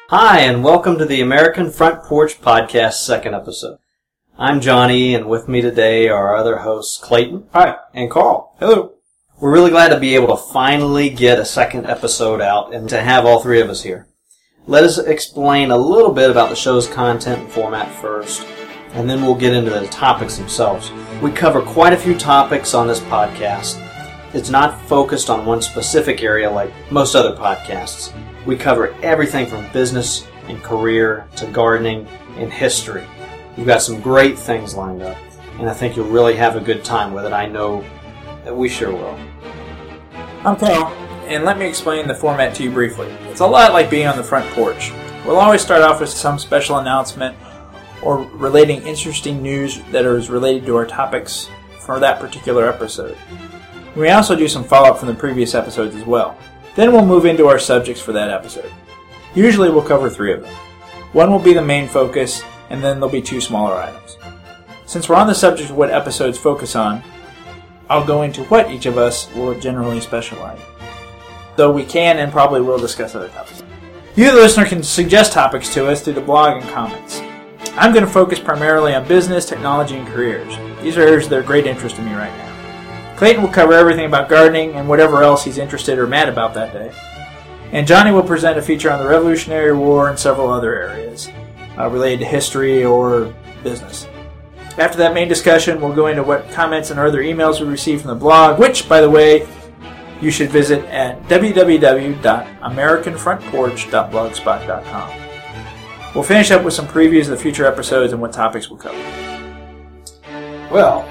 Hi, and welcome to the American Front Porch Podcast second episode. I'm Johnny, and with me today are our other hosts, Clayton. Hi. And Carl. Hello. We're really glad to be able to finally get a second episode out and to have all three of us here. Let us explain a little bit about the show's content and format first, and then we'll get into the topics themselves. We cover quite a few topics on this podcast. It's not focused on one specific area like most other podcasts. We cover everything from business and career to gardening and history. We've got some great things lined up, and I think you'll really have a good time with it. I know that we sure will. I'm Carl, and let me explain the format to you briefly. It's a lot like being on the front porch. We'll always start off with some special announcement or relating interesting news that is related to our topics for that particular episode. We also do some follow-up from the previous episodes as well. Then we'll move into our subjects for that episode. Usually we'll cover 3 of them. One will be the main focus, and then there'll be 2 smaller items. Since we're on the subject of what episodes focus on, I'll go into what each of us will generally specialize. Though we can and probably will discuss other topics. You, the listener, can suggest topics to us through the blog and comments. I'm going to focus primarily on business, technology, and careers. These are areas that are of great interest to me right now. Clayton will cover everything about gardening and whatever else he's interested or mad about that day. And Johnny will present a feature on the Revolutionary War and several other areas related to history or business. After that main discussion, we'll go into what comments and other emails we received from the blog, which, by the way, you should visit at www.americanfrontporch.blogspot.com. We'll finish up with some previews of the future episodes and what topics we'll cover. Well,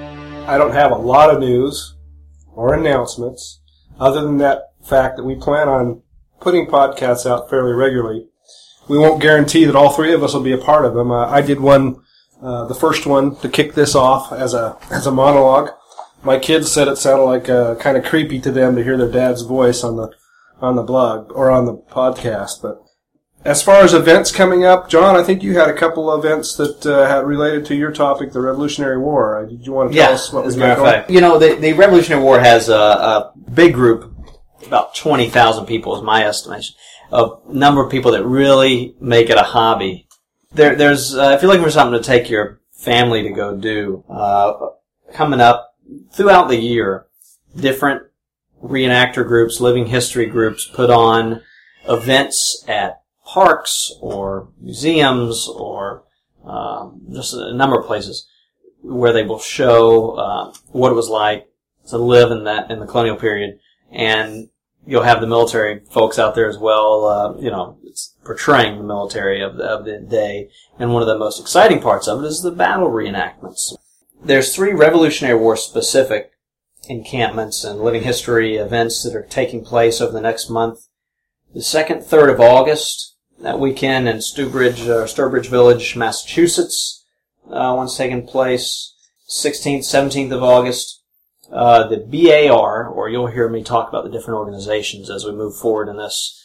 I don't have a lot of news or announcements other than that fact that we plan on putting podcasts out fairly regularly. We won't guarantee that all 3 of us will be a part of them. I did one, the first one, to kick this off as a monologue. My kids said it sounded like kind of creepy to them to hear their dad's voice on the blog or on the podcast. But as far as events coming up, John, I think you had a couple of events that had related to your topic, the Revolutionary War. Did you want to tell us what was going on? You know, the Revolutionary War has a big group, about 20,000 people is my estimation, of number of people that really make it a hobby. There's if you're looking for something to take your family to go do, coming up throughout the year, different reenactor groups, living history groups put on events at parks or museums or just a number of places where they will show what it was like to live in the colonial period, and you'll have the military folks out there as well. It's portraying the military of the day, and one of the most exciting parts of it is the battle reenactments. There's 3 Revolutionary War specific encampments and living history events that are taking place over the next month. The 2nd, 3rd of August, that weekend in Sturbridge Village, Massachusetts, one's taking place. 16th, 17th of August, the BAR, or you'll hear me talk about the different organizations as we move forward in this.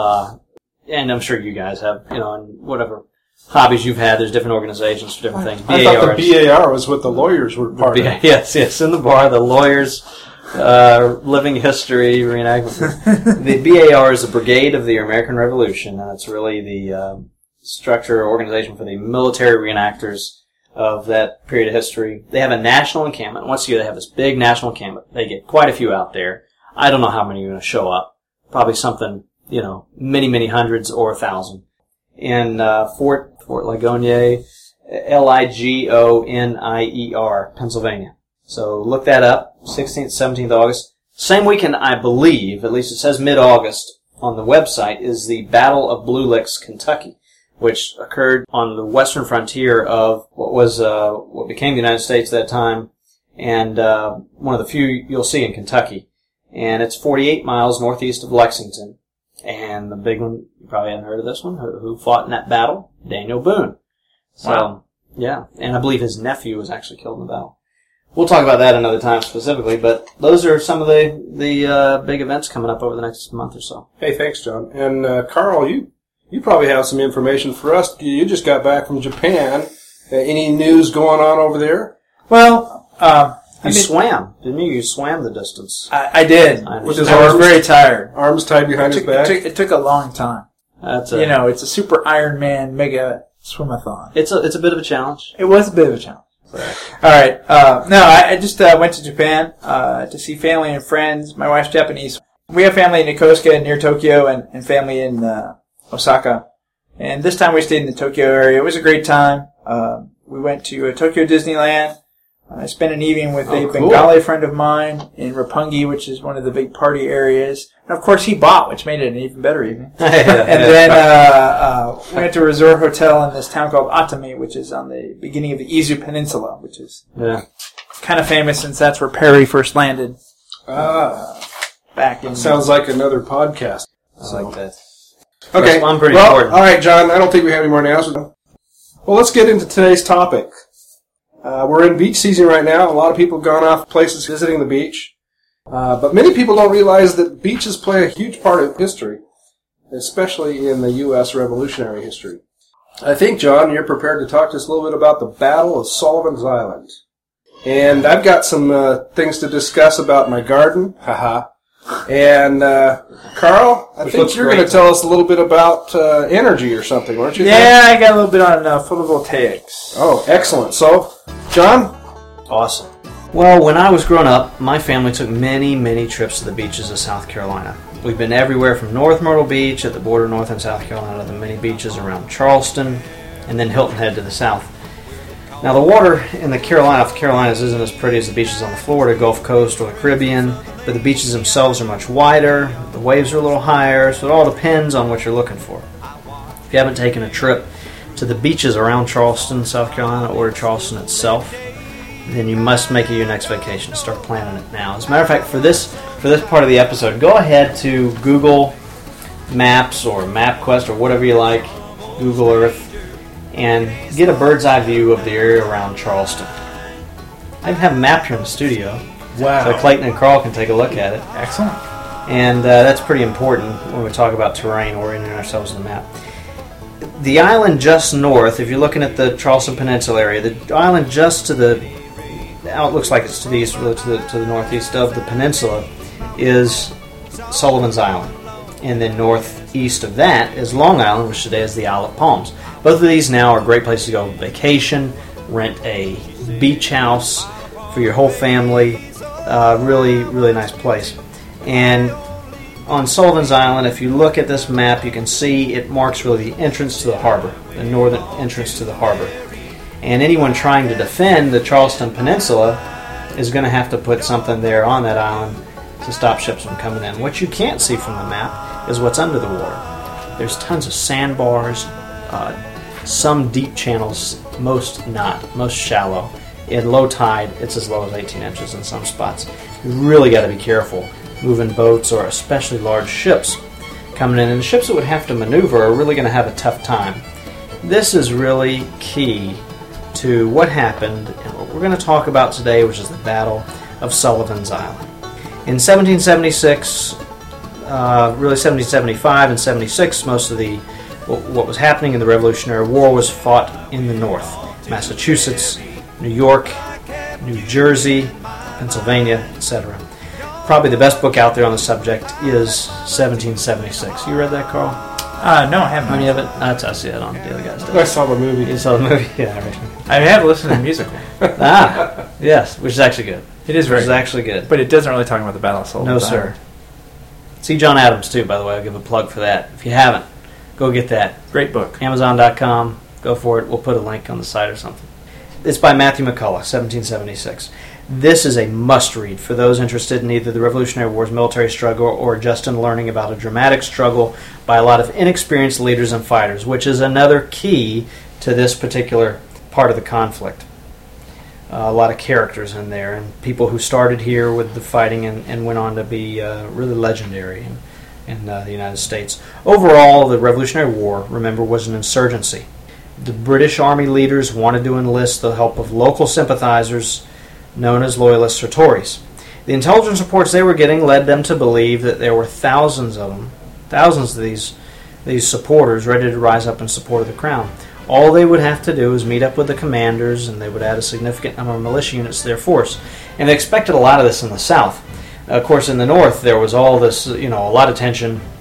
And I'm sure you guys have, and whatever hobbies you've had, there's different organizations for different things. I thought the BAR was what the lawyers were part of. Yes, in the bar, the lawyers. Living history reenactment. The BAR is the Brigade of the American Revolution, and it's really the structure or organization for the military reenactors of that period of history. They have a national encampment. Once a year, they have this big national encampment. They get quite a few out there. I don't know how many are going to show up. Probably something, many, many hundreds or 1,000. In Fort Ligonier, Ligonier, Pennsylvania. So look that up, 16th, 17th August. Same weekend, I believe, at least it says mid-August on the website, is the Battle of Blue Licks, Kentucky, which occurred on the western frontier of what became the United States at that time, and one of the few you'll see in Kentucky. And it's 48 miles northeast of Lexington. And the big one, you probably haven't heard of this one, who fought in that battle? Daniel Boone. So, wow. Yeah, and I believe his nephew was actually killed in the battle. We'll talk about that another time specifically, but those are some of the big events coming up over the next month or so. Hey, thanks, John. And Carl, you probably have some information for us. You just got back from Japan. Any news going on over there? Well, you swam, didn't you? You swam the distance. I did. With his I was arms, very tired. Arms tied behind his back? It took a long time. That's it's a super Ironman mega swimathon. It's a bit of a challenge. It was a bit of a challenge. All right. I just went to Japan to see family and friends. My wife's Japanese. We have family in Yokosuka near Tokyo and family in Osaka. And this time we stayed in the Tokyo area. It was a great time. We went to Tokyo Disneyland. I spent an evening with a Bengali friend of mine in Roppongi, which is one of the big party areas. And of course he bought, which made it an even better evening. And then we went to a resort hotel in this town called Atami, which is on the beginning of the Izu Peninsula, which is kind of famous since that's where Perry first landed. Back in... Sounds like another podcast. I like that. Okay. I'm pretty important. All right, John. I don't think we have any more announcements. Well, let's get into today's topic. We're in beach season right now. A lot of people have gone off places visiting the beach. But many people don't realize that beaches play a huge part of history, especially in the U.S. Revolutionary history. I think, John, you're prepared to talk to us a little bit about the Battle of Sullivan's Island. And I've got some things to discuss about my garden. Haha. And, Carl, I think you're going to tell us a little bit about energy or something, weren't you? Yeah, I got a little bit on photovoltaics. Oh, excellent. So, John? Awesome. Well, when I was growing up, my family took many, many trips to the beaches of South Carolina. We've been everywhere from North Myrtle Beach at the border of North and South Carolina to the many beaches around Charleston, and then Hilton Head to the south. Now, the water in the Carolinas isn't as pretty as the beaches on the Florida Gulf Coast or the Caribbean, but the beaches themselves are much wider, the waves are a little higher, so it all depends on what you're looking for. If you haven't taken a trip to the beaches around Charleston, South Carolina, or Charleston itself, then you must make it your next vacation. Start planning it now. As a matter of fact, for this part of the episode, go ahead to Google Maps or MapQuest or whatever you like, Google Earth, and get a bird's eye view of the area around Charleston. I have a map here in the studio. Wow. So Clayton and Carl can take a look at it. Excellent. And that's pretty important when we talk about terrain, orienting ourselves on the map. The island just north, if you're looking at the Charleston Peninsula area, the island just to the, now it looks like it's to the east, really to the northeast of the peninsula, is Sullivan's Island. And then northeast of that is Long Island, which today is the Isle of Palms. Both of these now are great places to go vacation, rent a beach house for your whole family. Really, really nice place. And on Sullivan's Island, if you look at this map, you can see it marks really the entrance to the harbor, the northern entrance to the harbor. And anyone trying to defend the Charleston Peninsula is going to have to put something there on that island to stop ships from coming in. What you can't see from the map is what's under the water. There's tons of sandbars, some deep channels, most not, most shallow. In low tide, it's as low as 18 inches in some spots. You really got to be careful moving boats or especially large ships coming in. And the ships that would have to maneuver are really going to have a tough time. This is really key to what happened and what we're going to talk about today, which is the Battle of Sullivan's Island. In 1776, really 1775 and 76, most of what was happening in the Revolutionary War was fought in the North. Massachusetts, New York, New Jersey, Pennsylvania, etc. Probably the best book out there on the subject is 1776. You read that, Carl? No, I haven't. Any of it? That's us, yeah, on the other guys. I saw the movie. You saw the movie? Yeah, right. I have listened to the musical. Yes, which is actually good. It is very good. Actually good. But it doesn't really talk about the Battle of Sullivan's No, Island. sir. See John Adams, too, by the way. I'll give a plug for that. If you haven't, go get that. Great book. Amazon.com. Go for it. We'll put a link on the site or something. It's by Matthew McCullough, 1776. This is a must-read for those interested in either the Revolutionary War's military struggle or just in learning about a dramatic struggle by a lot of inexperienced leaders and fighters, which is another key to this particular part of the conflict. A lot of characters in there, and people who started here with the fighting and went on to be really legendary in the United States. Overall, the Revolutionary War, remember, was an insurgency. The British Army leaders wanted to enlist the help of local sympathizers known as Loyalists or Tories. The intelligence reports they were getting led them to believe that there were thousands of these supporters ready to rise up in support of the crown. All they would have to do is meet up with the commanders, and they would add a significant number of militia units to their force. And they expected a lot of this in the South. Of course, in the North, there was all this, a lot of tension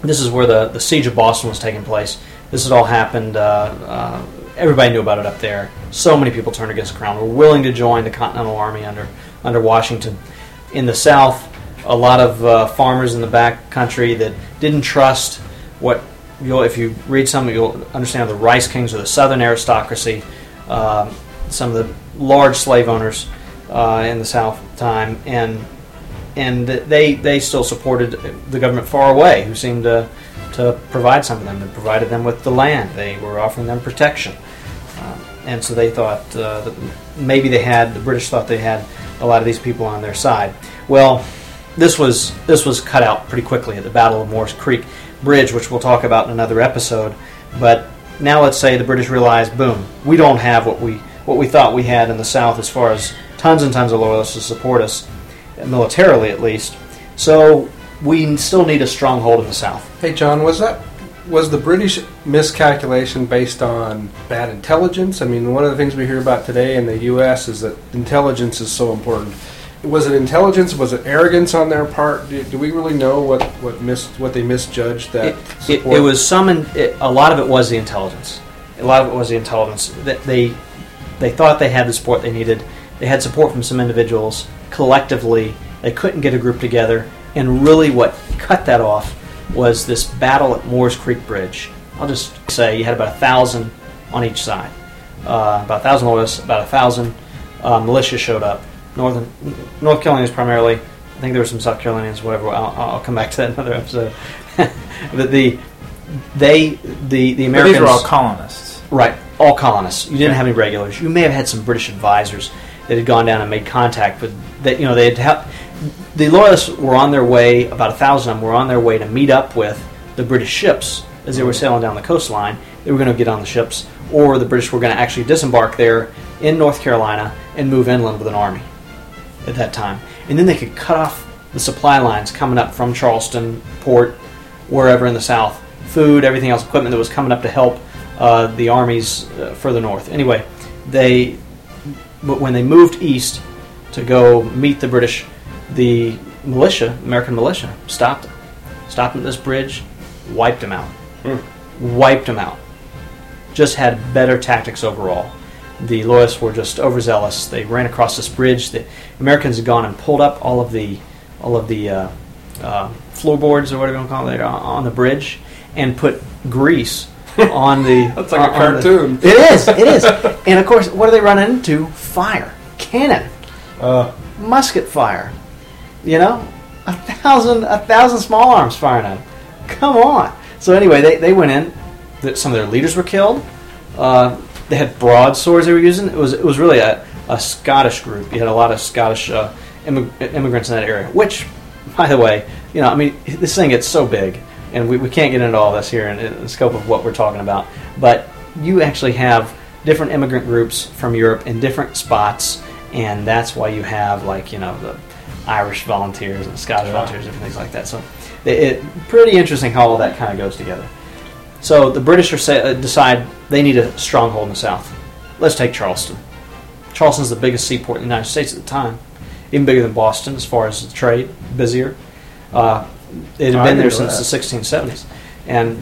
this is where the Siege of Boston was taking place. This had all happened. Everybody knew about it up there. So many people turned against the Crown, were willing to join the Continental Army under Washington. In the South, a lot of farmers in the back country that didn't trust what if you read some, you'll understand the Rice Kings or the Southern aristocracy, some of the large slave owners in the South at the time, and they still supported the government far away, who seemed to provide some of them. They provided them with the land. They were offering them protection, and so they thought that maybe the British thought they had a lot of these people on their side. Well, this was cut out pretty quickly at the Battle of Moores Creek Bridge, which we'll talk about in another episode. But now let's say the British realized, boom, we don't have what we thought we had in the South as far as tons and tons of loyalists to support us, militarily at least. So we still need a stronghold in the South. Hey, John, was the British miscalculation based on bad intelligence? I mean, one of the things we hear about today in the U.S. is that intelligence is so important. Was it intelligence? Was it arrogance on their part? Do we really know what they misjudged that support? It was a lot of it was the intelligence. A lot of it was the intelligence that they thought they had the support they needed. They had support from some individuals. Collectively, they couldn't get a group together. And really, what cut that off was this battle at Moores Creek Bridge. I'll just say you had about 1,000 on each side. About 1,000 loyalists, about 1,000 militia showed up. North Carolinians primarily. I think there were some South Carolinians, whatever. I'll come back to that in another episode. But the Americans. But these were all colonists, right? All colonists. You didn't have any regulars. You may have had some British advisors that had gone down and made contact with that. You know, they had the loyalists were on their way. About 1,000 of them were on their way to meet up with the British ships as they were sailing down the coastline. They were going to get on the ships, or the British were going to actually disembark there in North Carolina and move inland with an army at that time. And then they could cut off the supply lines coming up from Charleston, Port, wherever in the South, food, everything else, equipment that was coming up to help the armies further north. Anyway, but when they moved east to go meet the British, the militia, American militia, stopped them at this bridge, wiped them out. Wiped them out. Just had better tactics overall. The loyalists were just overzealous. They ran across this bridge. The Americans had gone and pulled up all of the floorboards or whatever you want to call it on the bridge, and put grease on the. That's like a cartoon. It is. And of course, what are they running into? Fire, cannon, musket fire. You know, 1,000 small arms firing at them. Come on. So anyway, they went in. Some of their leaders were killed. They had broadswords they were using. It was really a Scottish group. You had a lot of Scottish immigrants in that area. Which, by the way, you know, I mean, this thing gets so big, and we can't get into all this here in the scope of what we're talking about. But you actually have different immigrant groups from Europe in different spots, and that's why you have, like, you know, the Irish volunteers and the Scottish volunteers and things like that. So pretty interesting how all that kind of goes together. So the British decide they need a stronghold in the South. Let's take Charleston. Charleston's the biggest seaport in the United States at the time, even bigger than Boston as far as the trade, busier. It had been there since the 1670s, and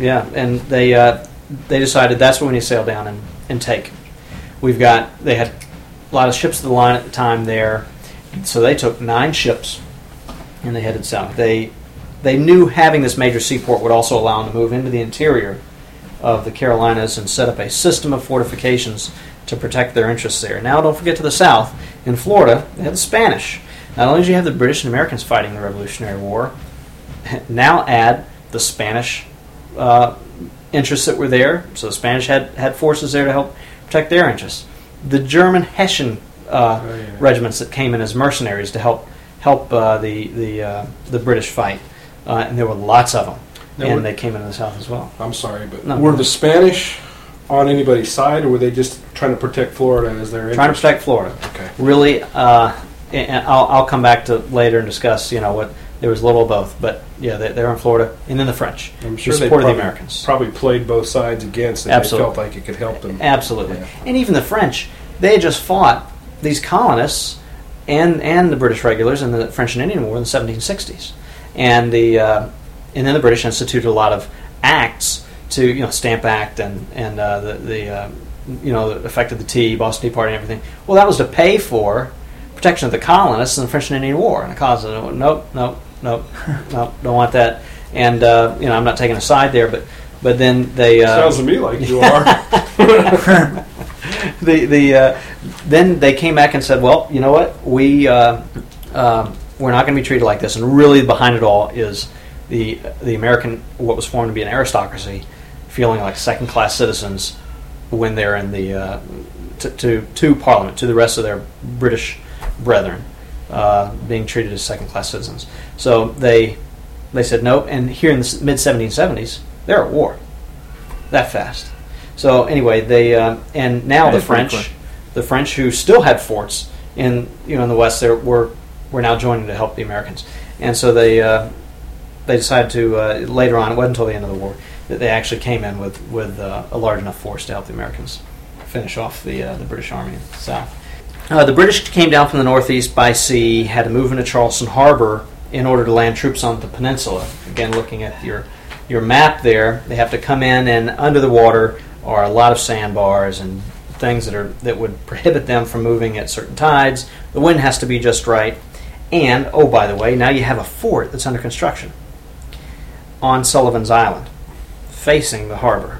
they decided that's what we need to sail down and take. They had a lot of ships of the line at the time there, so they took 9 ships and they headed south. They knew having this major seaport would also allow them to move into the interior of the Carolinas and set up a system of fortifications to protect their interests there. Now, don't forget to the south, in Florida, they had the Spanish. Not only did you have the British and Americans fighting the Revolutionary War, now add the Spanish interests that were there. So the Spanish had forces there to help protect their interests. The German Hessian regiments that came in as mercenaries to help the British fight, and there were lots of them. And they came into the South as well. I'm sorry, but were the Spanish on anybody's side, or were they just trying to protect Florida as their interest? Trying to protect Florida. Okay. Really, and I'll come back to later and discuss, you know, what there was a little of both. But yeah, they were in Florida, and then the French. I'm sure they supported the Americans. Probably played both sides against it. Absolutely. They felt like it could help them. Absolutely. Yeah. And even the French, they had just fought these colonists and the British regulars in the French and Indian War in the 1760s. And and then the British instituted a lot of acts to, Stamp Act and that affected the Boston Tea Party and everything. Well, that was to pay for protection of the colonists in the French and Indian War. And the colonists said, nope, don't want that. And I'm not taking a side there, but then they sounds to me like you are. Then they came back and said, well, you know what, we're not going to be treated like this. And really behind it all is the American, what was formed to be an aristocracy, feeling like second-class citizens when they're in the to Parliament, to the rest of their British brethren, being treated as second-class citizens. So they said no, and here in the mid-1770s, they're at war that fast. So anyway, they and now the French who still had forts in the West, were now joining to help the Americans, and so they decided to later on. It wasn't until the end of the war that they actually came in with a large enough force to help the Americans finish off the British Army in the South. The British came down from the northeast by sea, had to move into Charleston Harbor in order to land troops on the peninsula. Again, looking at your map there, they have to come in, and under the water are a lot of sandbars and things that would prohibit them from moving at certain tides. The wind has to be just right. And, oh, by the way, now you have a fort that's under construction on Sullivan's Island, facing the harbor.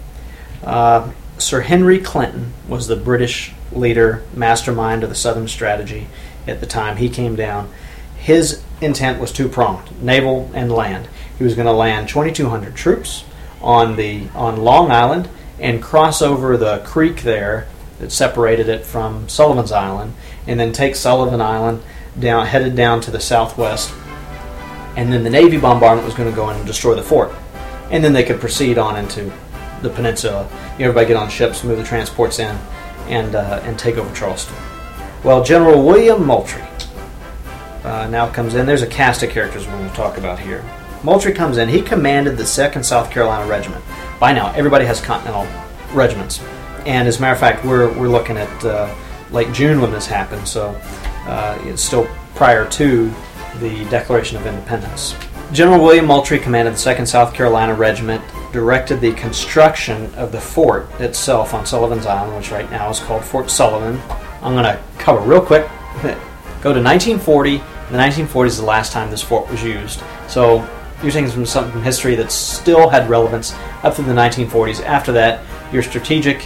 Sir Henry Clinton was the British leader, mastermind of the Southern strategy at the time. He came down. His intent was two-pronged, naval and land. He was going to land 2,200 troops on Long Island and cross over the creek there that separated it from Sullivan's Island, and then take Sullivan Island headed down to the southwest. And then the Navy bombardment was going to go in and destroy the fort. And then they could proceed on into the peninsula. Everybody get on ships, move the transports in, and take over Charleston. Well, General William Moultrie now comes in. There's a cast of characters we're going to talk about here. Moultrie comes in. He commanded the 2nd South Carolina Regiment. By now, everybody has Continental regiments. And as a matter of fact, we're looking at late June when this happened, so it's still prior to the Declaration of Independence. General William Moultrie commanded the 2nd South Carolina Regiment, directed the construction of the fort itself on Sullivan's Island, which right now is called Fort Sullivan. I'm going to cover real quick. Go to 1940. The 1940s is the last time this fort was used. So you're taking something from history that still had relevance up through the 1940s. After that, your strategic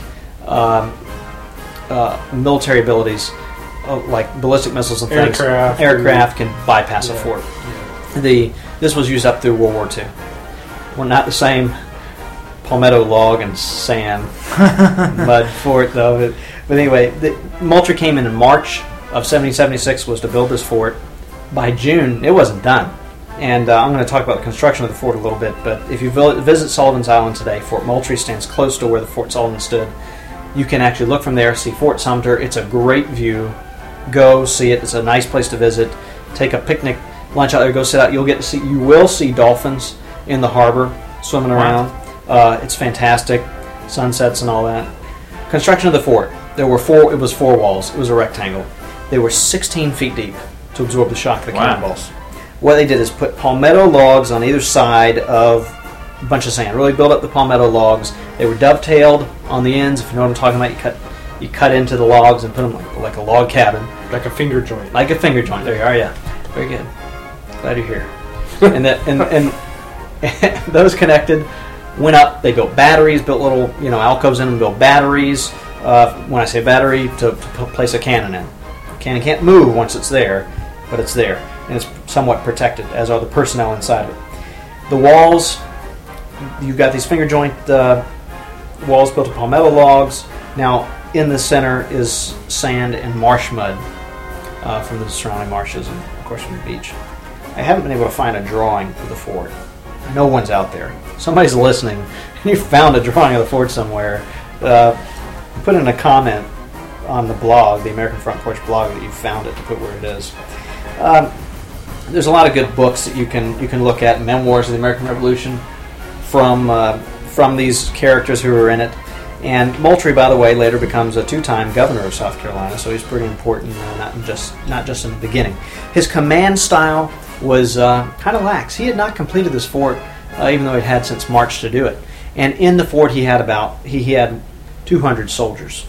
military abilities, like ballistic missiles and things, aircraft can bypass a fort. This was used up through World War II. Well, not the same palmetto log and sand mud fort, though. But anyway, Moultrie came in March of 1776 was to build this fort. By June, it wasn't done. And I'm going to talk about the construction of the fort a little bit, but if you visit Sullivan's Island today, Fort Moultrie stands close to where the Fort Sullivan stood. You can actually look from there, see Fort Sumter. It's a great view. Go see it. It's a nice place to visit. Take a picnic, lunch out there, go sit out. You will see dolphins in the harbor swimming around. It's fantastic. Sunsets and all that. Construction of the fort. It was 4 walls. It was a rectangle. They were 16 feet deep to absorb the shock of the cannonballs. What they did is put palmetto logs on either side of a bunch of sand. Really build up the palmetto logs. They were dovetailed on the ends. If you know what I'm talking about, you cut into the logs and put them like a log cabin. Like a finger joint. Like a finger joint. There you are, yeah. Very good. Glad you're here. and those connected, went up. They built batteries, built little alcoves in them, built batteries. When I say battery, to place a cannon in. The cannon can't move once it's there, but it's there. And it's somewhat protected, as are the personnel inside of it. The walls, you've got these finger joint walls built of palmetto logs. Now, in the center is sand and marsh mud from the surrounding marshes and, of course, from the beach. I haven't been able to find a drawing of the fort. No one's out there. Somebody's listening, and you found a drawing of the fort somewhere. Put in a comment on the blog, the American Front Porch blog, that you found it, to put where it is. There's a lot of good books that you can look at, memoirs of the American Revolution from these characters who were in it. And Moultrie, by the way, later becomes a 2-time governor of South Carolina, so he's pretty important, not just in the beginning. His command style was kind of lax. He had not completed this fort, even though he'd had since March to do it. And in the fort, he had 200 soldiers.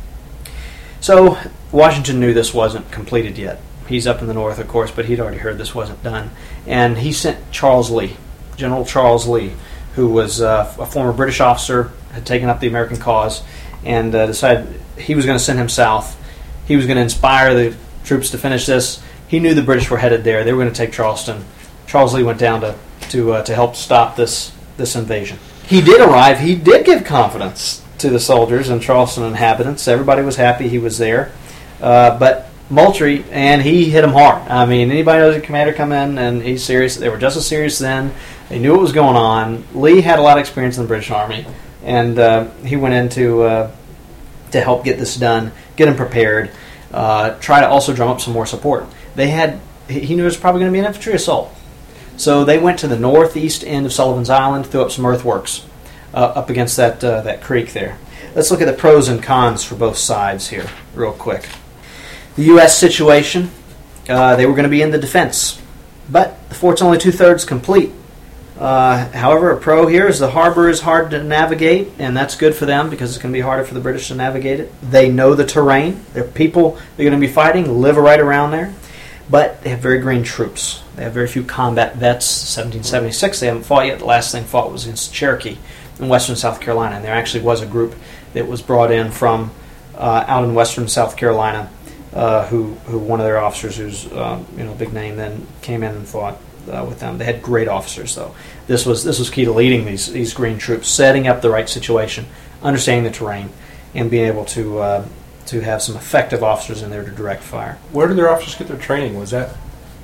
So Washington knew this wasn't completed yet. He's up in the north, of course, but he'd already heard this wasn't done. And he sent Charles Lee, General Charles Lee, who was a former British officer, had taken up the American cause, and decided he was going to send him south. He was going to inspire the troops to finish this. He knew the British were headed there. They were going to take Charleston. Charles Lee went down to help stop this invasion. He did arrive. He did give confidence to the soldiers and Charleston inhabitants. Everybody was happy he was there. But Moultrie, and he hit him hard. I mean, anybody knows a commander come in and he's serious. They were just as serious then. They knew what was going on. Lee had a lot of experience in the British Army, and he went in to help get this done, get him prepared, try to also drum up some more support. He knew it was probably going to be an infantry assault. So they went to the northeast end of Sullivan's Island, threw up some earthworks up against that creek there. Let's look at the pros and cons for both sides here real quick. The U.S. situation, they were going to be in the defense, but the fort's only 2/3 complete. However, a pro here is the harbor is hard to navigate, and that's good for them because it's going to be harder for the British to navigate it. They know the terrain. Their people they're going to be fighting live right around there, but they have very green troops. They have very few combat vets. 1776, they haven't fought yet. The last thing fought was against Cherokee in western South Carolina, and there actually was a group that was brought in from out in western South Carolina, who one of their officers, who's big name, then came in and fought with them. They had great officers, though. This was key to leading these green troops, setting up the right situation, understanding the terrain, and being able to have some effective officers in there to direct fire. Where did their officers get their training? Was that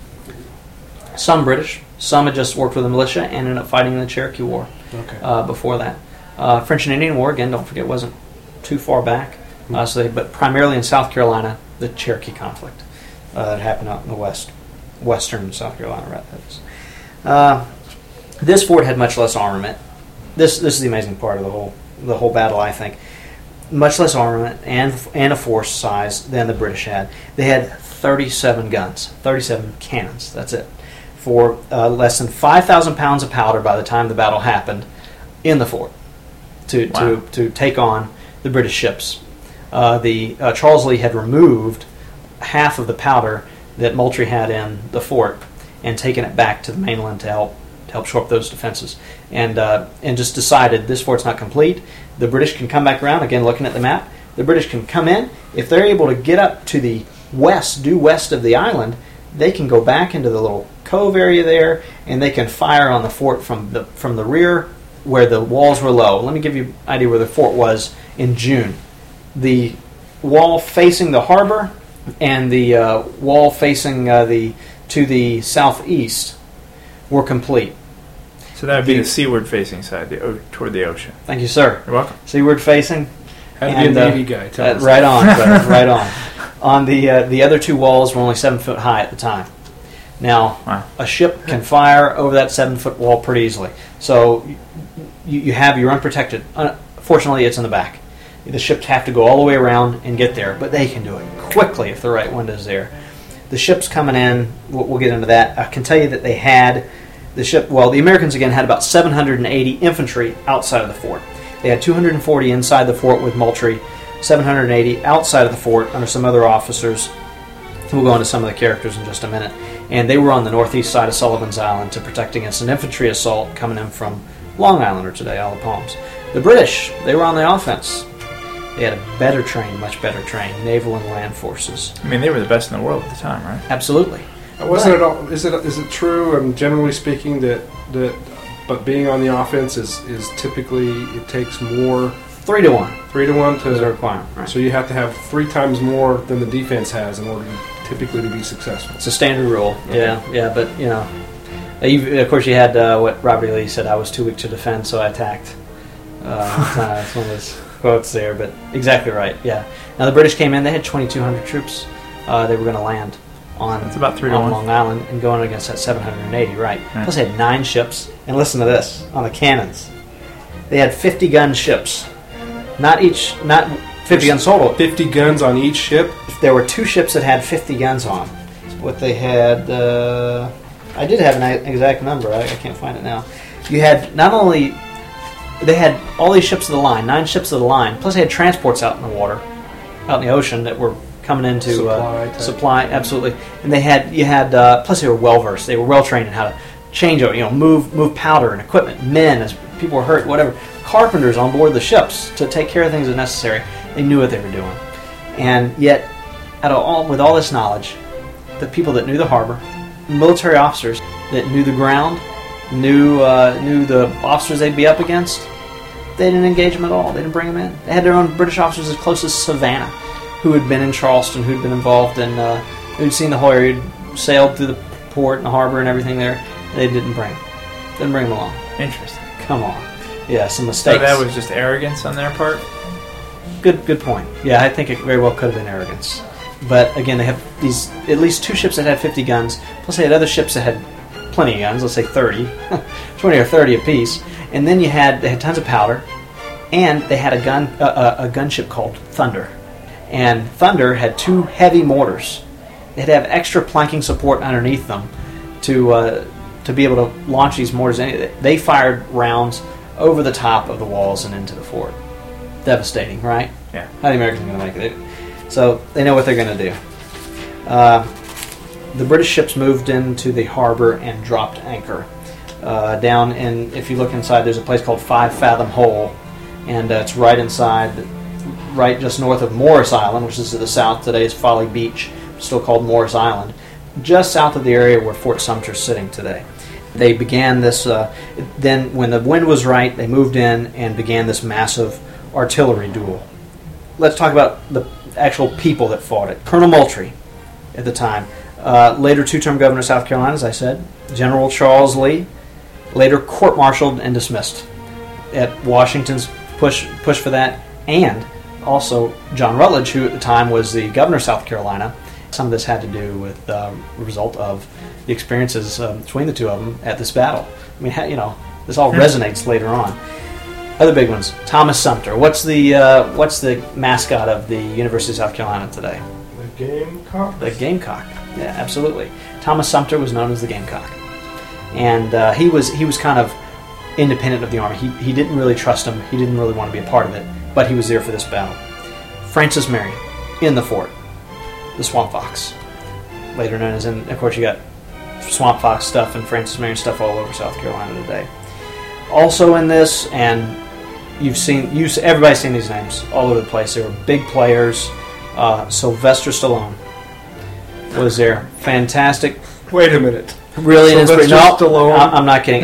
some British, some had just worked with the militia and ended up fighting in the Cherokee War. Okay. Before that, French and Indian War, again, don't forget, wasn't too far back. But primarily in South Carolina, the Cherokee conflict that happened out in the western South Carolina, right? This fort had much less armament. This is the amazing part of the whole battle, I think. Much less armament and a force size than the British had. They had 37 guns, 37 cannons. That's it, for less than 5,000 pounds of powder by the time the battle happened in the fort to take on the British ships. Charles Lee had removed half of the powder that Moultrie had in the fort and taken it back to the mainland to help shore up those defenses, and just decided this fort's not complete. The British can come back around, again looking at the map. The British can come in. If they're able to get up to the due west of the island, they can go back into the little cove area there, and they can fire on the fort from the rear where the walls were low. Let me give you an idea where the fort was in June. The wall facing the harbor and the wall facing to the southeast were complete. So that would be the seaward facing side, toward the ocean. Thank you, sir. You're welcome. Seaward facing. Had to be a Navy guy. Tell us. Right on, brother, right on. On the other two walls were only 7 foot high at the time. Now, a ship can fire over that 7 foot wall pretty easily. So you're unprotected. Fortunately, it's in the back. The ships have to go all the way around and get there, but they can do it quickly if the right wind is there. The ships coming in, we'll get into that. I can tell you that they had the Americans again had about 780 infantry outside of the fort. They had 240 inside the fort with Moultrie, 780 outside of the fort under some other officers. We'll go into some of the characters in just a minute. And they were on the northeast side of Sullivan's Island to protect against an infantry assault coming in from Long Island, or today Isle of Palms. The British, they were on the offense. They had much better trained naval and land forces. I mean, they were the best in the world at the time, right? Absolutely. Is it true, generally speaking, that but being on the offense is typically, it takes more? 3 to 1. 3 to 1 is a requirement. Right. So you have to have 3 times more than the defense has in order typically to be successful. It's a standard rule. Okay. Yeah, but of course you had what Robert E. Lee said: "I was too weak to defend, so I attacked." That's one of his quotes there, but exactly right. Yeah. Now the British came in; they had 2,200 troops. They were going to land on about 3 to 1 Long Island and going against that 780. Right. Plus, they had 9 ships, and listen to this on the cannons. They had 50 gun ships. Not 50 guns total. 50 guns on each ship? There were 2 ships that had 50 guns on. What they had, I did have an exact number. I can't find it now. You had not only... They had all these ships of the line, 9 ships of the line, plus they had transports out in the water, out in the ocean that were coming into supply, absolutely. And plus they were well versed. They were well trained in how to change over, move powder and equipment, men as people were hurt, whatever. Carpenters on board the ships to take care of things as necessary. They knew what they were doing, and yet, with all this knowledge, the people that knew the harbor, military officers that knew the ground, knew the officers they'd be up against, they didn't engage them at all. They didn't bring them in. They had their own British officers as close as Savannah, who had been in Charleston, who'd been involved in, who'd seen the Hoyer, who'd sailed through the port and the harbor and everything there. They didn't bring them along. Interesting. Come on. Yeah, some mistakes. So that was just arrogance on their part? Good point. Yeah, I think it very well could have been arrogance. But again, they have these at least 2 ships that had 50 guns, plus they had other ships that had plenty of guns, let's say 30, 20 or 30 apiece. And then they had tons of powder, and they had a gunship called Thunder. And Thunder had 2 heavy mortars. They had to have extra planking support underneath them to be able to launch these mortars. They fired rounds over the top of the walls and into the fort. Devastating, right? Yeah. How are the Americans going to make it? So they know what they're going to do. The British ships moved into the harbor and dropped anchor. Down in, if you look inside, there's a place called 5 Fathom Hole, and it's right inside, right just north of Morris Island, which is to the south. Today is Folly Beach, still called Morris Island, just south of the area where Fort Sumter's sitting today. They began this, then when the wind was right, they moved in and began this massive artillery duel. Let's talk about the actual people that fought it. Colonel Moultrie, at the time, later 2-term governor of South Carolina, as I said, General Charles Lee, later court-martialed and dismissed at Washington's push for that, and also John Rutledge, who at the time was the governor of South Carolina. Some of this had to do with the result of the experiences between the 2 of them at this battle. I mean, this all resonates later on. Other big ones. Thomas Sumter. What's the mascot of the University of South Carolina today? The Gamecock. The Gamecock. Yeah, absolutely. Thomas Sumter was known as the Gamecock, and he was kind of independent of the Army. He didn't really trust him. He didn't really want to be a part of it, but he was there for this battle. Francis Marion in the fort. The Swamp Fox, later known as, and of course you got Swamp Fox stuff and Francis Marion stuff all over South Carolina today. Also in this, and everybody's seen these names all over the place. They were big players. Sylvester Stallone was there. Fantastic. Wait a minute. Really an inspiration. No, Stallone. I'm not kidding.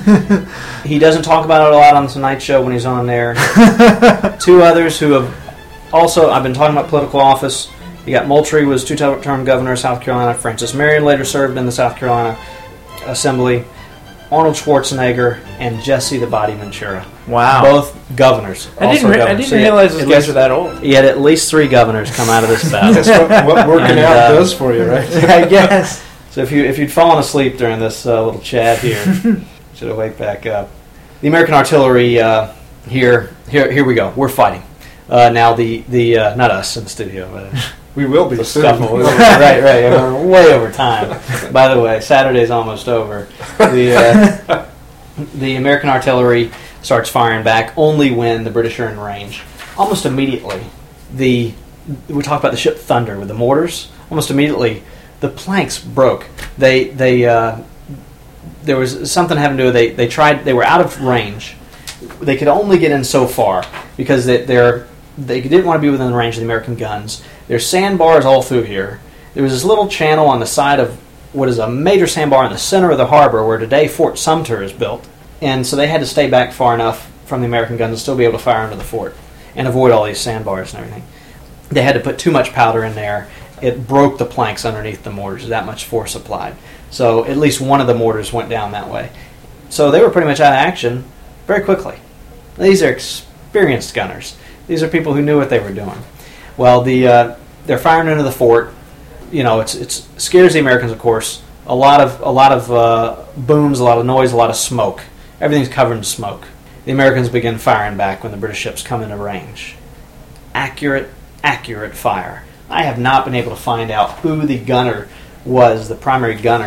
He doesn't talk about it a lot on the Tonight Show when he's on there. 2 others who have also, I've been talking about political office. You got Moultrie, was 2-term governor of South Carolina. Francis Marion later served in the South Carolina Assembly. Arnold Schwarzenegger and Jesse the Body Ventura. Wow. Both governors. I didn't realize those guys were that old. He had at least 3 governors come out of this battle. That's what working out does for you, right? I guess. So if you'd fallen asleep during this little chat here, should have waked back up. The American artillery here we go. We're fighting. Now the not us in the studio, but we will be soon. right. We're way over time. By the way, Saturday's almost over. The American artillery starts firing back only when the British are in range. Almost immediately, we talk about the ship Thunder with the mortars. Almost immediately, the planks broke. There was something having to do with they were out of range. They could only get in so far because they didn't want to be within the range of the American guns. There's sandbars all through here. There was this little channel on the side of what is a major sandbar in the center of the harbor where today Fort Sumter is built. And so they had to stay back far enough from the American guns to still be able to fire into the fort and avoid all these sandbars and everything. They had to put too much powder in there. It broke the planks underneath the mortars, that much force applied. So at least one of the mortars went down that way. So they were pretty much out of action very quickly. These are experienced gunners. These are people who knew what they were doing. Well, they're firing into the fort. It scares the Americans, of course. A lot of booms, a lot of noise, a lot of smoke. Everything's covered in smoke. The Americans begin firing back when the British ships come into range. Accurate fire. I have not been able to find out who the gunner was, the primary gunner,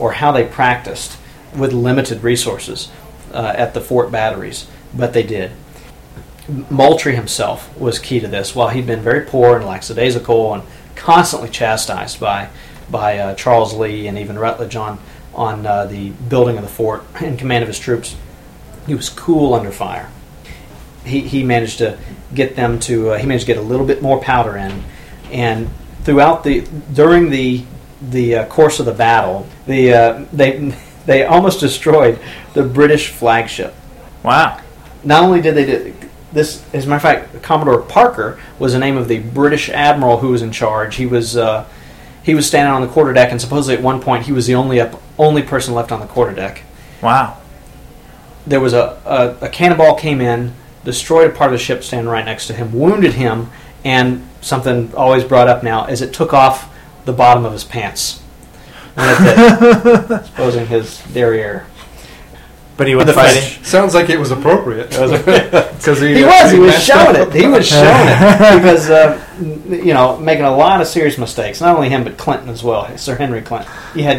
or how they practiced with limited resources at the fort batteries, but they did. Moultrie himself was key to this. While he'd been very poor and lackadaisical and constantly chastised by Charles Lee and even Rutledge on the building of the fort in command of his troops, he was cool under fire. He managed to get them to he managed to get a little bit more powder in, and during the course of the battle, they almost destroyed the British flagship. Wow! Not only did they do this, as a matter of fact, Commodore Parker was the name of the British admiral who was in charge. He was standing on the quarterdeck, and supposedly at one point he was the only person left on the quarterdeck. Wow! There was a cannonball came in, destroyed a part of the ship standing right next to him, wounded him, and something always brought up now is it took off the bottom of his pants. Exposing his derriere. But he was fighting. Sounds like it was appropriate. Because he was showing it. He was showing it because making a lot of serious mistakes. Not only him, but Clinton as well. Sir Henry Clinton.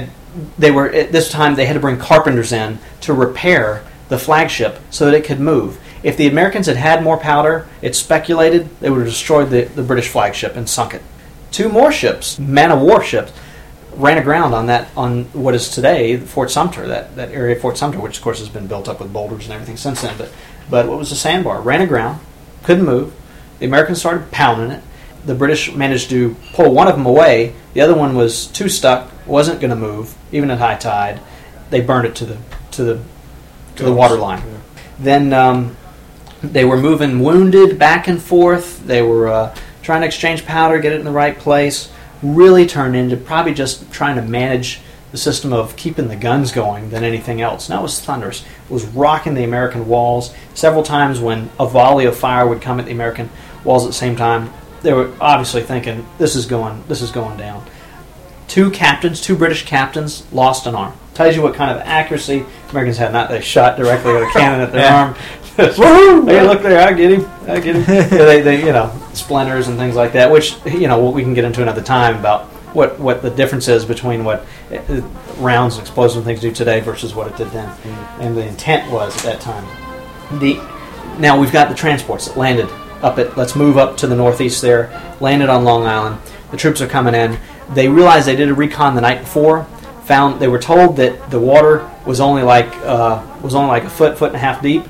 At this time they had to bring carpenters in to repair the flagship so that it could move. If the Americans had had more powder, it's speculated they would have destroyed the British flagship and sunk it. 2 more ships, man-of-war ships, ran aground on what is today Fort Sumter, that area of Fort Sumter, which of course has been built up with boulders and everything since then. But what was a sandbar? Ran aground, couldn't move. The Americans started pounding it. The British managed to pull one of them away. The other one was too stuck, wasn't going to move, even at high tide. They burned it to the water line. Yeah. Then they were moving wounded back and forth. They were trying to exchange powder, get it in the right place. Really turned into probably just trying to manage the system of keeping the guns going than anything else. And that was thunderous. It was rocking the American walls. Several times when a volley of fire would come at the American walls at the same time, they were obviously thinking, this is going down. 2 British captains lost an arm. Tells you what kind of accuracy Americans had. Not they shot directly with a cannon at their arm. Woohoo! Hey, look there! I get him. They splinters and things like that. Which we can get into another time about what the difference is between what rounds and explosive things do today versus what it did then, and the intent was at that time. Now we've got the transports that landed let's move up to the northeast there. Landed on Long Island. The troops are coming in. They realized they did a recon the night before. They were told that the water was only like a foot and a half deep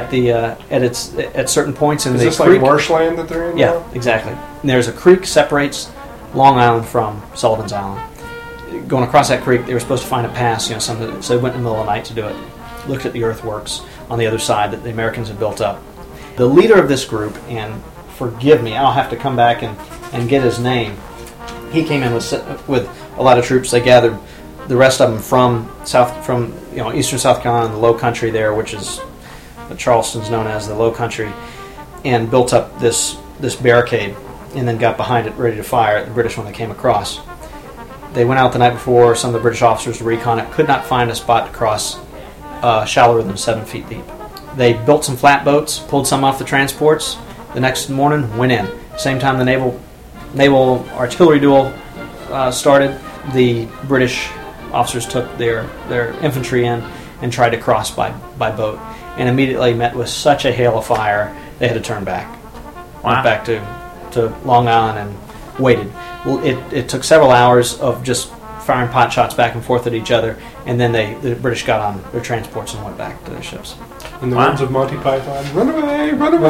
at certain points in the creek. Is this like marshland that they're in? Yeah, now? Exactly. And there's a creek separates Long Island from Sullivan's Island. Going across that creek, they were supposed to find a pass. So they went in the middle of the night to do it. Looked at the earthworks on the other side that the Americans had built up. The leader of this group, and forgive me, I'll have to come back and get his name. He came in with a lot of troops. They gathered the rest of them from eastern South Carolina, the Low Country there, which is what Charleston's known as the Low Country, and built up this barricade, and then got behind it ready to fire at the British when they came across. They went out the night before, some of the British officers to recon it, could not find a spot to cross shallower than 7 feet deep. They built some flatboats, pulled some off the transports. The next morning, went in. Same time the naval artillery duel started, the British officers took their infantry in and tried to cross by boat, and immediately met with such a hail of fire they had to turn back. Wow. Went back to Long Island and waited. Well, it took several hours of just firing pot shots back and forth at each other, and then the British got on their transports and went back to their ships. In the words of Monty Python, run away, run away.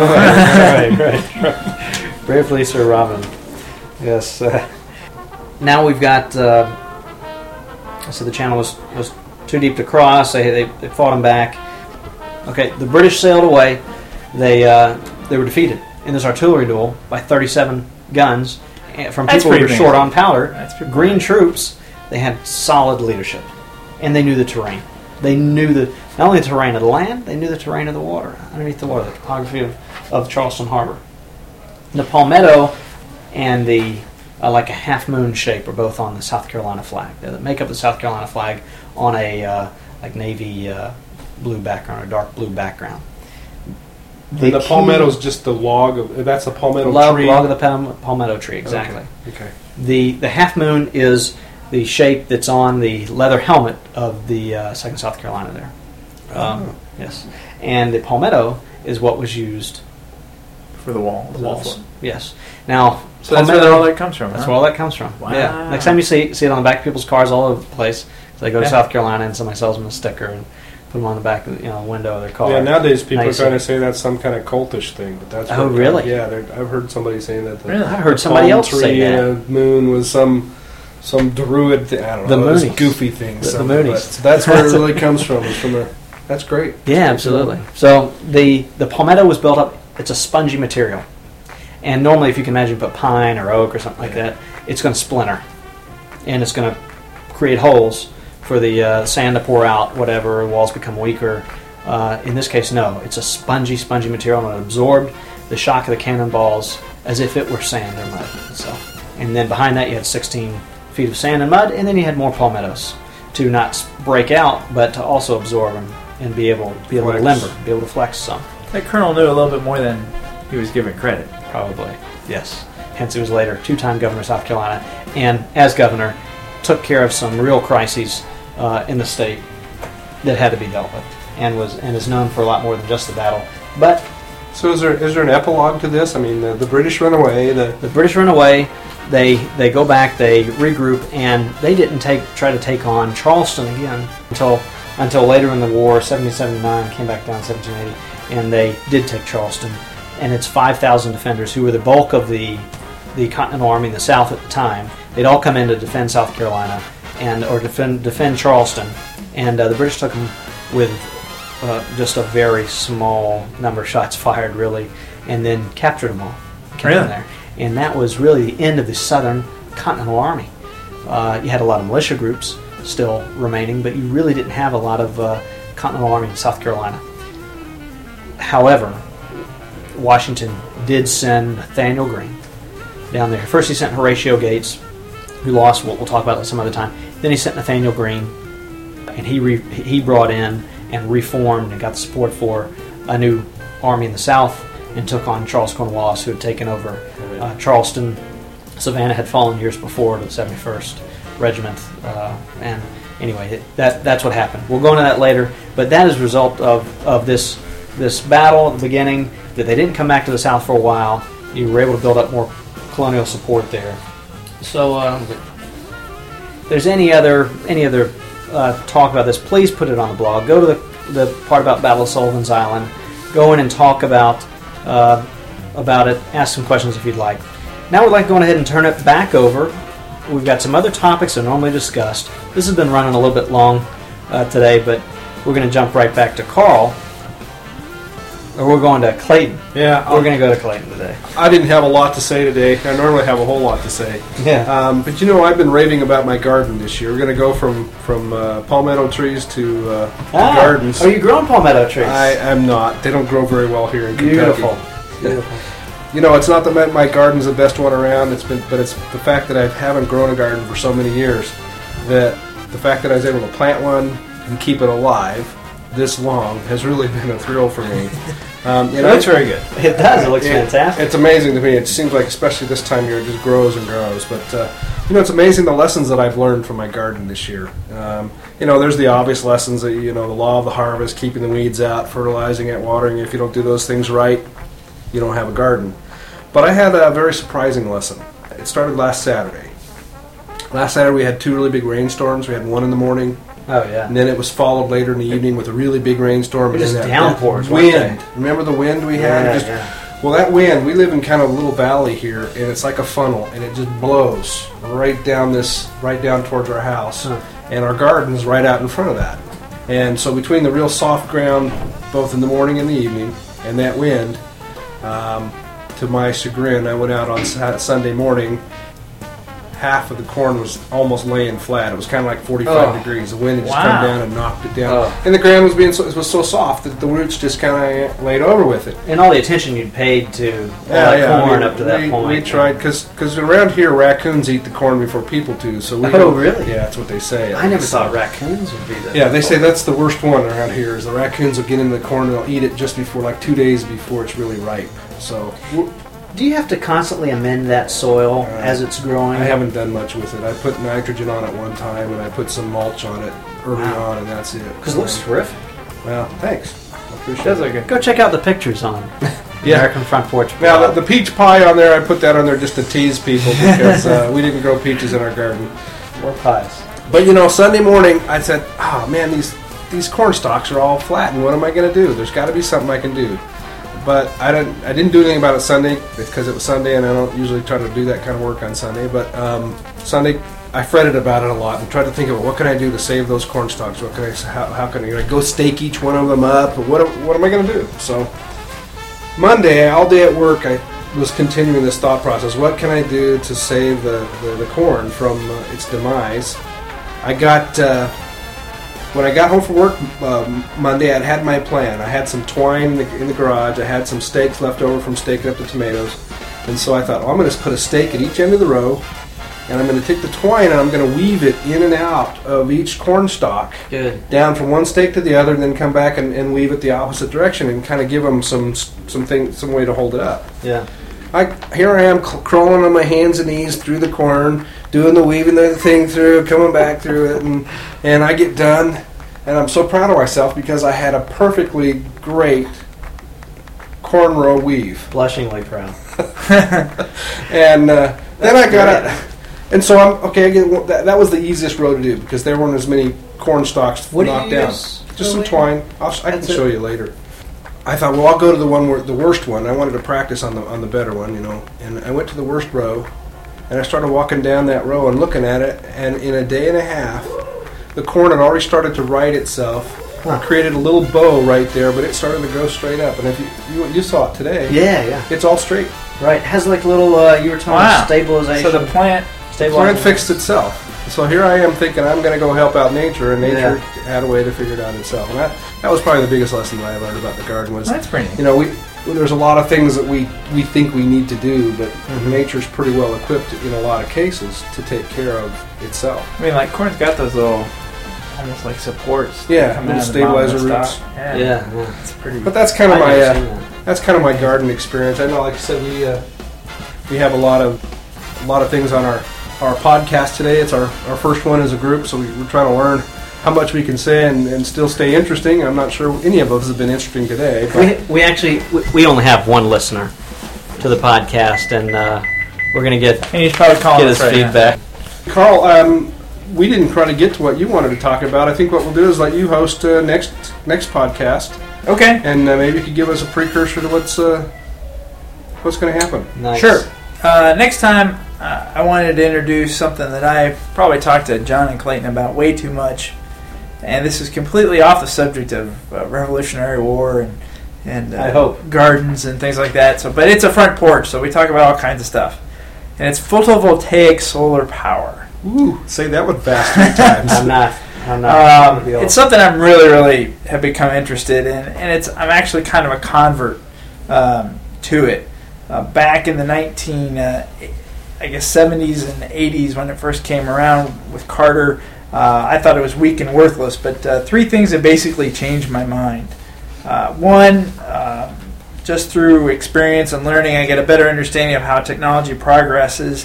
right. Bravely Sir Robin. Yes. Now we've got. I said the channel was too deep to cross. They fought them back. Okay, the British sailed away. They were defeated in this artillery duel by 37 guns from people who were short on powder. Green troops. They had solid leadership, and they knew the terrain. They knew not only the terrain of the land, they knew the terrain of the water, underneath the water, the topography of Charleston Harbor. The palmetto and the like a half moon shape are both on the South Carolina flag. They make up the South Carolina flag on a like navy blue background or dark blue background. The palmetto is just the log that's a palmetto tree. Log of the palmetto tree, exactly. Okay. The half moon is the shape that's on the leather helmet of the 2nd South Carolina there. Yes. And the palmetto is what was used for the walls. The walls. Yes. Now, so that's where all that comes from. That's where all that comes from. Wow. Yeah. Next time you see it on the back of people's cars all over the place, so they go to South Carolina and somebody sells them a sticker and put them on the back of the window of their car. Yeah, nowadays people are trying to say that's some kind of cultish thing, but that's really? I've heard somebody saying that. I heard somebody else say that. And a moon was some druid thing. I don't know. The Moonies. Goofy thing. The Moonies. So that's where it really comes from. That's great. Yeah, absolutely. So the palmetto was built up. It's a spongy material, and normally, if you can imagine, put pine or oak or something like that, it's going to splinter, and it's going to create holes for the sand to pour out. Whatever, walls become weaker. In this case, no. It's a spongy material, and it absorbed the shock of the cannonballs as if it were sand or mud. So, and then behind that, you had 16 feet of sand and mud, and then you had more palmettos to not break out, but to also absorb them and be able to be a little limber, be able to flex some. That colonel knew a little bit more than he was given credit. Probably, yes. Hence, he was later two-time governor of South Carolina, and as governor, took care of some real crises in the state that had to be dealt with, and is known for a lot more than just the battle. But so, is there an epilogue to this? I mean, the British run away. The British run away. They go back. They regroup, and they didn't try to take on Charleston again until later in the war. 1779 came back down 1780, and they did take Charleston. And it's 5,000 defenders who were the bulk of the Continental Army in the South at the time. They'd all come in to defend South Carolina or defend Charleston, and the British took them with just a very small number of shots fired, really, and then captured them all. Kept them there. And that was really the end of the Southern Continental Army. You had a lot of militia groups still remaining, but you really didn't have a lot of Continental Army in South Carolina. However, Washington did send Nathaniel Greene down there. First he sent Horatio Gates, who lost. We'll talk about that some other time. Then he sent Nathaniel Greene, and he brought in and reformed and got the support for a new army in the South and took on Charles Cornwallis, who had taken over Charleston. Savannah had fallen years before to the 71st Regiment. And anyway, that's what happened. We'll go into that later, but that is a result of this battle at the beginning, that they didn't come back to the South for a while. You were able to build up more colonial support there. So if there's any other talk about this, please put it on the blog. Go to the part about Battle of Sullivan's Island. Go in and talk about it. Ask some questions if you'd like. Now we'd like to go ahead and turn it back over. We've got some other topics that are normally discussed. This has been running a little bit long today, but we're going to jump right back to Carl. Or we're going to Clayton. Yeah, we're going to go to Clayton today. I didn't have a lot to say today. I normally have a whole lot to say. Yeah. But I've been raving about my garden this year. We're going to go from palmetto trees to gardens. Are you growing palmetto trees? I am not. They don't grow very well here in Kentucky. Beautiful. It's not that my garden's the best one around. It's the fact that I haven't grown a garden for so many years. That the fact that I was able to plant one and keep it alive this long has really been a thrill for me. It looks very good. It does. It looks fantastic. It's amazing to me. It seems like, especially this time of year, it just grows and grows. But it's amazing the lessons that I've learned from my garden this year. There's the obvious lessons that the law of the harvest, keeping the weeds out, fertilizing it, watering. If you don't do those things right, you don't have a garden. But I had a very surprising lesson. It started last Saturday. Last Saturday we had 2 really big rainstorms. We had one in the morning. Oh, yeah. And then it was followed later in the evening with a really big rainstorm. It just downpours. Wind. Remember the wind we had? Yeah. Well, that wind, we live in kind of a little valley here, and it's like a funnel, and it just blows right down towards our house. Huh. And our garden's right out in front of that. And so between the real soft ground, both in the morning and the evening, and that wind, to my chagrin, I went out on Sunday morning. Half of the corn was almost laying flat. It was kind of like 45 degrees. The wind had just come down and knocked it down. And the ground was so soft that the roots just kind of laid over with it. And all the attention you'd paid to corn up to that point. We tried, because around here, raccoons eat the corn before people do. So really? Yeah, that's what they say. I never thought raccoons would be that. Yeah, they say that's the worst one around here, is the raccoons will get into the corn and they'll eat it just before, like 2 days before it's really ripe. So Do you have to constantly amend that soil as it's growing? I haven't done much with it. I put nitrogen on it one time, and I put some mulch on it early on, and that's it. Because it looks terrific. Well, thanks. I appreciate Does it. look good. Go check out the pictures on American Front Porch. Now, the peach pie on there, I put that on there just to tease people because we didn't grow peaches in our garden. Or pies. But, Sunday morning, I said, oh, man, these corn stalks are all flattened. What am I going to do? There's got to be something I can do. But I didn't do anything about it Sunday because it was Sunday, and I don't usually try to do that kind of work on Sunday. But Sunday, I fretted about it a lot and tried to think about what can I do to save those corn stalks. What can how can I go stake each one of them up? What am I going to do? So Monday, all day at work, I was continuing this thought process. What can I do to save the corn from its demise? I got. When I got home from work Monday, I'd had my plan. I had some twine in the garage. I had some stakes left over from staking up the tomatoes. And so I thought, I'm going to put a stake at each end of the row, and I'm going to take the twine and I'm going to weave it in and out of each corn stalk. Good. Down from one stake to the other, and then come back and weave it the opposite direction and kind of give them some way to hold it up. Yeah. Here I am crawling on my hands and knees through the corn, doing the weaving the thing through, coming back through it, and I get done, and I'm so proud of myself because I had a perfectly great corn row weave. Blushingly proud. And then I got it, and so I'm okay. Again, that was the easiest row to do because there weren't as many corn stalks knocked down. Just some twine. I can show you later. I thought, well, I'll go to the worst one. I wanted to practice on the better one, And I went to the worst row, and I started walking down that row and looking at it. And in a day and a half, the corn had already started to right itself. Huh. Created a little bow right there, but it started to go straight up. And if you saw it today, yeah, it's all straight. Right, it has like little you were talking about stabilization. So the plant fixed itself. So here I am thinking I'm going to go help out nature, and nature had a way to figure it out itself. And that was probably the biggest lesson that I learned about the garden was, that's pretty neat. There's a lot of things that we think we need to do, but nature's pretty well equipped in a lot of cases to take care of itself. I mean, like corn's got those little, almost like supports. Yeah, little stabilizer roots. Yeah, it's pretty. But that's kind of my garden experience. I know, like I said, we have a lot of things on our podcast today. It's our first one as a group, so we're trying to learn how much we can say and still stay interesting. I'm not sure any of us have been interesting today. But we only have one listener to the podcast, and we're going to get he's probably calling his feedback. Now. Carl, we didn't try to get to what you wanted to talk about. I think what we'll do is let you host next podcast. Okay. And maybe you could give us a precursor to what's going to happen. Nice. Sure. Next time, I wanted to introduce something that I probably talked to John and Clayton about way too much, and this is completely off the subject of Revolutionary War and I hope gardens and things like that. But it's a front porch, so we talk about all kinds of stuff, and it's photovoltaic solar power. Ooh, say that one fast 3 times. I'm not. It's something I'm really have become interested in, and I'm actually kind of a convert to it. Back in the 70s and 80s when it first came around with Carter, I thought it was weak and worthless, but 3 things have basically changed my mind. One, just through experience and learning, I get a better understanding of how technology progresses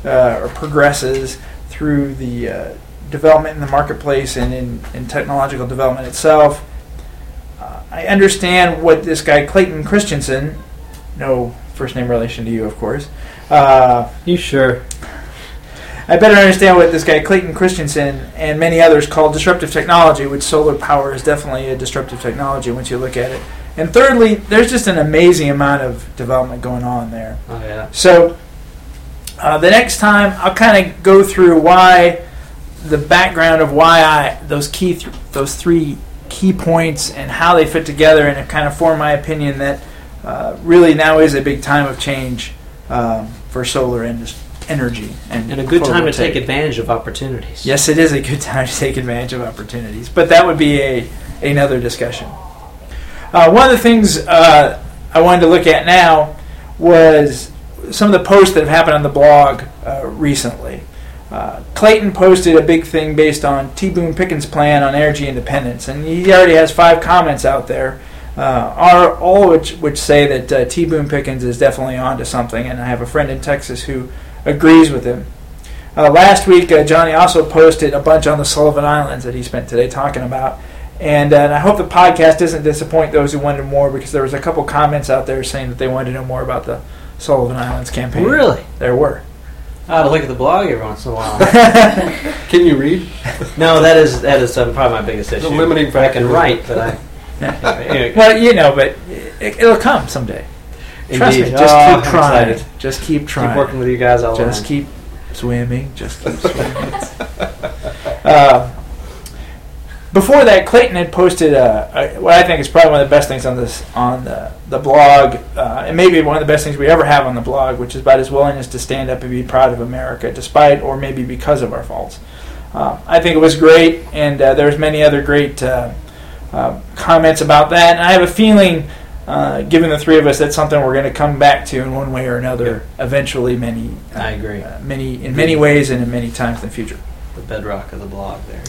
through the development in the marketplace and in technological development itself. I understand what this guy Clayton Christensen, no first name relation to you, of course. You sure? I better understand what this guy Clayton Christensen and many others call disruptive technology, which solar power is definitely a disruptive technology once you look at it. And thirdly, there's just an amazing amount of development going on there. Oh yeah. So the next time I'll kind of go through the background of why those 3 key points and how they fit together, and it kind of form my opinion that really now is a big time of change for solar energy. And a good time to take advantage of opportunities. Yes, it is a good time to take advantage of opportunities. But that would be another discussion. One of the things I wanted to look at now was some of the posts that have happened on the blog recently. Clayton posted a big thing based on T. Boone Pickens' plan on energy independence, and he already has 5 comments out there. are all which say that T. Boone Pickens is definitely onto something, and I have a friend in Texas who agrees with him. Last week, Johnny also posted a bunch on the Sullivan Islands that he spent today talking about, and I hope the podcast doesn't disappoint those who wanted more, because there was a couple comments out there saying that they wanted to know more about the Sullivan Islands campaign. Really? There were. I look at the blog every once in a while. Can you read? No, that is probably my biggest issue. The limiting factor. I can write, but I... Well, but it'll come someday. Trust me, Indeed. just I'm keep trying. excited. Just keep trying. Keep working with you guys all Just around. keep swimming. Just keep swimming. Before that, Clayton had posted what I think is probably one of the best things on the blog, and maybe one of the best things we ever have on the blog, which is about his willingness to stand up and be proud of America, despite or maybe because of our faults. I think it was great, and there's many other great comments about that. And I have a feeling, given the three of us, that's something we're going to come back to in one way or another. Eventually, I agree. In many ways and in many times in the future. The bedrock of the blog there.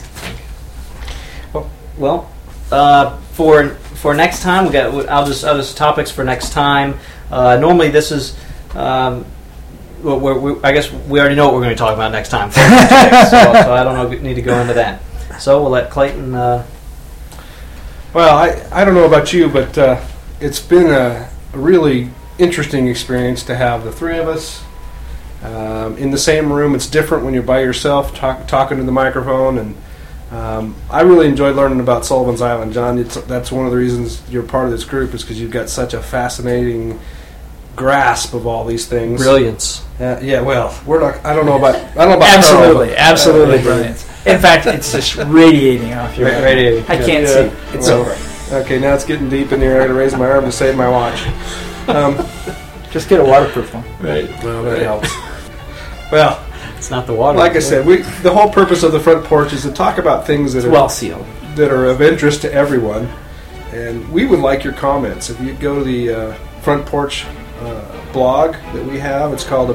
Well, for next time, I'll just topics for next time. Normally, this is. I guess we already know what we're going to talk about next time. So I don't need to go into that. So we'll let Clayton. Well, I don't know about you, but it's been a really interesting experience to have the three of us in the same room. It's different when you're by yourself talking to the microphone, and I really enjoyed learning about Sullivan's Island, John. That's one of the reasons you're part of this group, is because you've got such a fascinating grasp of all these things. Brilliance. Yeah. Well, I don't know about absolutely brilliant. In fact, it's just radiating off your head. Radiating. I can't see. It's over. Okay, now it's getting deep in here. I got to raise my arm to save my watch. Just get a waterproof one. Right. Well, that helps. Well, it's not the water. like I said, the whole purpose of the front porch is to talk about things that It's well sealed, that are of interest to everyone, and we would like your comments. If you'd go to the front porch blog that we have, it's called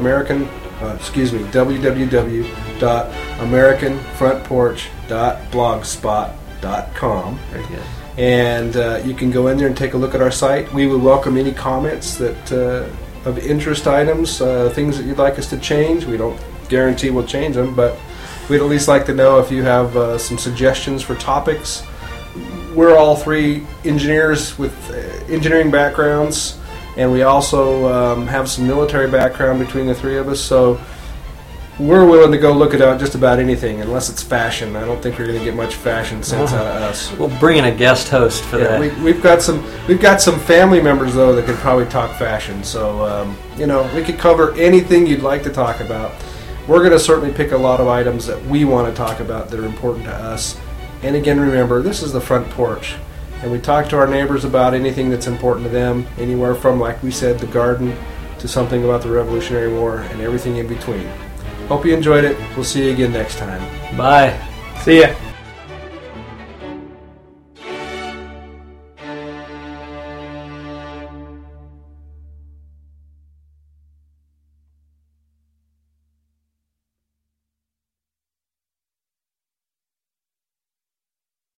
www.americanfrontporch.blogspot.com. Very good. And you can go in there and take a look at our site. We would welcome any comments that of interest items, things that you'd like us to change. We don't guarantee we'll change them, but we'd at least like to know if you have some suggestions for topics. We're all three engineers with engineering backgrounds, and we also have some military background between the three of us, so we're willing to go look at just about anything, unless it's fashion. I don't think we're going to get much fashion sense out of us. We'll bring in a guest host for that. We've got some family members though that could probably talk fashion. So we could cover anything you'd like to talk about. We're going to certainly pick a lot of items that we want to talk about that are important to us. And again, remember, this is the front porch, and we talk to our neighbors about anything that's important to them, anywhere from, like we said, the garden to something about the Revolutionary War and everything in between. Hope you enjoyed it. We'll see you again next time. Bye. See ya.